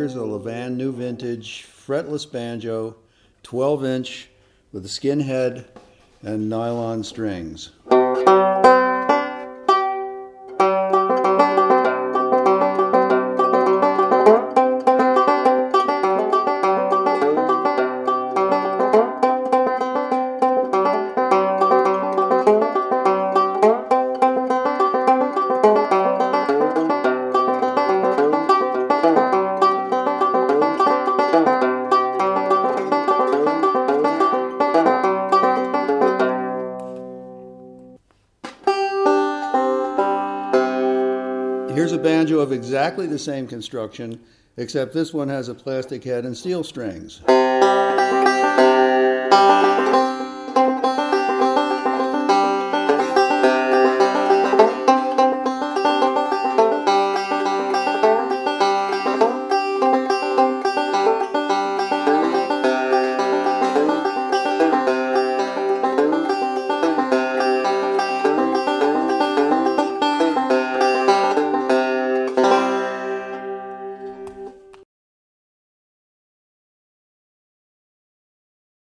here's a Levan New Vintage fretless banjo, 12-inch with a skin head and nylon strings. Here's a banjo of exactly the same construction, except this one has a plastic head and steel strings.